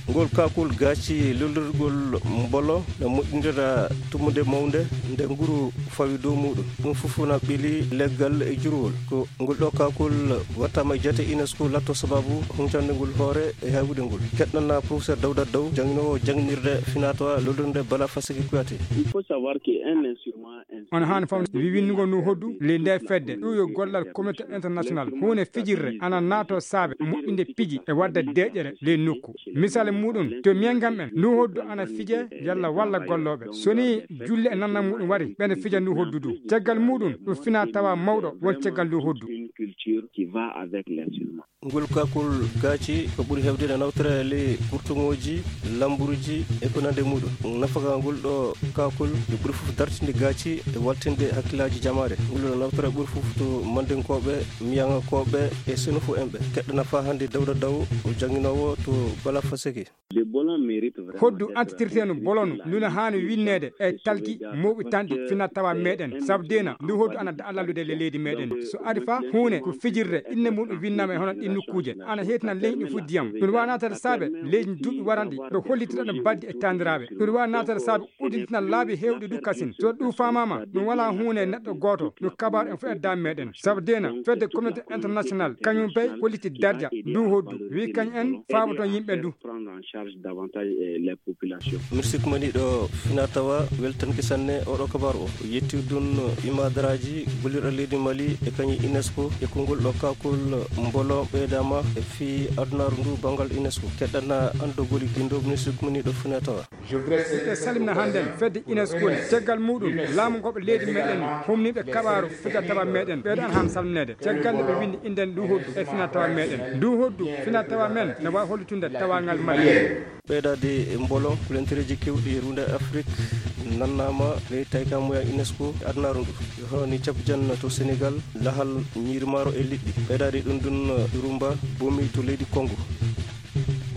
ngol kakul gaci lulurgol mbolo no moƴƴindira tumude mawde nde nguru fawi dow muɗum ɗum fufuna ɓili leggal e jurwol ko ngol ɗo kakul wattama e jate UNESCO latto sababu huncande ngol hoore e hawude ngol keɗɗanna professeur Dawda Daw janginowo janginirde finatowa lolirde bala fasiki kuyate. Il faut savoir qu'un instrument on hani fam wiwinnugo no hoddu le nde fedde ɗum yo gollal communauté international hunde fijirre ana nato saabe moƴƴinde piji e wadda deƴere le nokku misale muɗum to miyangam en ndu hoddu ana fije yalla walla golloɓe soni julle e nanna muɗum wari ɓene fija ndu hoddu du caggal muɗum ɗum fina tawa mawɗo won caggal ndu hoddu ngol kakul gaci ko ɓuri hewde nawtere le kurtuŋoji lamburuji e ko nande muɗum nafaka ngol ɗo kakul e ɓuri fof dartinde gaci e waltinde hakkillaji jamare ngol nawtere ɓuri fof to mandenkoɓe miyangakoɓe e senufu enɓe keɗɗana fa hande Dawda Daw o janginowo to bala faseki hoddu antitirteno bolonu nduna hani winnede e talki mawɓe tanɗi fina tawa meɗen saabu dena ndu hoddu ana da lallude le leydi meɗen so ari fa hunde ko fijirde inne muɗum winnama e hono ɗi nokkuje ana hettina leydi ɗi fu diyam ɗum wawa natade saabe leydi duuɓi waranɗi ɗo hollitira ɗo baddi e tandiraɓe ɗum wawa natade saabe udditina laabi hewɗi du kasin so ɗum famama ɗum wala hunde neɗɗo goto no kabaru en fo e dame meɗen saabu dena fedde communauté international kañum pay holliti dardia ndu hoddu wi kañ en fabato yimɓe ndu merci kumani ɗo fina tawa weltanki sanne oɗo kabaru o yetti ɗum imadaraji gollirɗo leydi Mali e kañi UNESCO e kongol ɗo kakol mbolo ɓeydama e fi adunaru ndu bangal UNESCO keɗɗanna andogoli guindo merci kumani ɗo fina tawa e salimna handen fedde UNESCO caggal muɗum laamu ngoɓe leydi meɗen humniɓe kaɓaru fija tawa meɗen ɓeɗo an han salminede caggal nde ɓe windi inden ndu hoddu e fina tawa meɗen ndu hoddu fina tawa men ne wawi hollitunde tawangal Mali ɓeydade e mbolo kulentereji kewɗi runde Afrique nannama ley tayka moya UNESCO adnaru ndu honi capjanna to Sénégal lahal ñiiri maaro e liɗɗi ɓeydade ɗum ɗum Rumba bomi to leydi Congo.